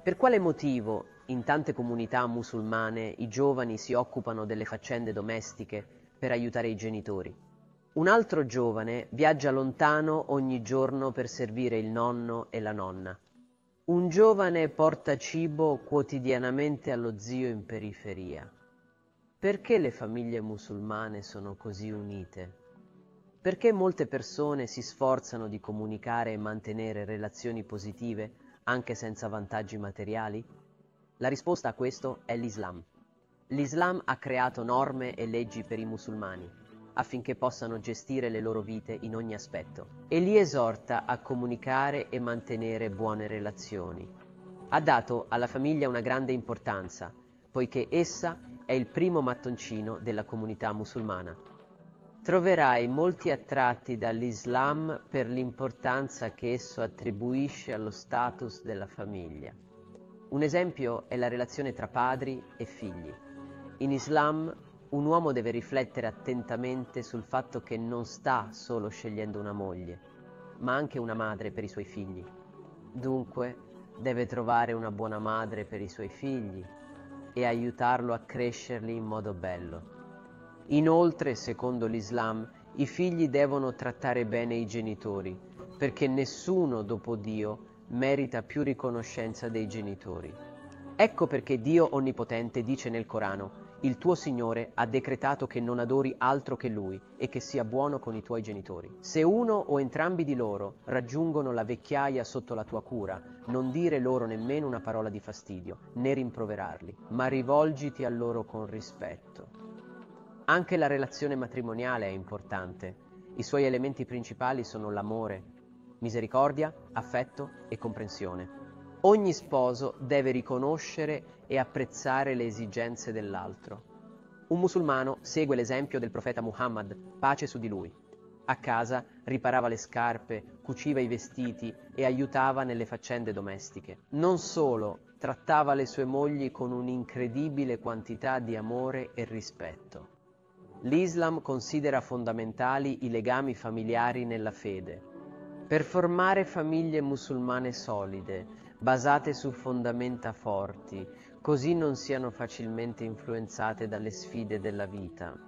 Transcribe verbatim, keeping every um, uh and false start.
Per quale motivo in tante comunità musulmane i giovani si occupano delle faccende domestiche per aiutare i genitori? Un altro giovane viaggia lontano ogni giorno per servire il nonno e la nonna. Un giovane porta cibo quotidianamente allo zio in periferia. Perché le famiglie musulmane sono così unite? Perché molte persone si sforzano di comunicare e mantenere relazioni positive anche senza vantaggi materiali? La risposta a questo è l'Islam. L'Islam ha creato norme e leggi per i musulmani affinché possano gestire le loro vite in ogni aspetto e li esorta a comunicare e mantenere buone relazioni. Ha dato alla famiglia una grande importanza, poiché essa è il primo mattoncino della comunità musulmana. Troverai molti attratti dall'Islam per l'importanza che esso attribuisce allo status della famiglia. Un esempio è la relazione tra padri e figli. In Islam, un uomo deve riflettere attentamente sul fatto che non sta solo scegliendo una moglie, ma anche una madre per i suoi figli. Dunque, deve trovare una buona madre per i suoi figli e aiutarlo a crescerli in modo bello. Inoltre, secondo l'Islam, i figli devono trattare bene i genitori, perché nessuno dopo Dio merita più riconoscenza dei genitori. Ecco perché Dio Onnipotente dice nel Corano: il tuo Signore ha decretato che non adori altro che Lui e che sia buono con i tuoi genitori. Se uno o entrambi di loro raggiungono la vecchiaia sotto la tua cura, non dire loro nemmeno una parola di fastidio, né rimproverarli, ma rivolgiti a loro con rispetto. Anche la relazione matrimoniale è importante. I suoi elementi principali sono l'amore, misericordia, affetto e comprensione. Ogni sposo deve riconoscere e apprezzare le esigenze dell'altro. Un musulmano segue l'esempio del profeta Muhammad, pace su di lui. A casa riparava le scarpe, cuciva i vestiti e aiutava nelle faccende domestiche. Non solo, trattava le sue mogli con un'incredibile quantità di amore e rispetto. L'Islam considera fondamentali i legami familiari nella fede. Per formare famiglie musulmane solide, basate su fondamenta forti, così non siano facilmente influenzate dalle sfide della vita.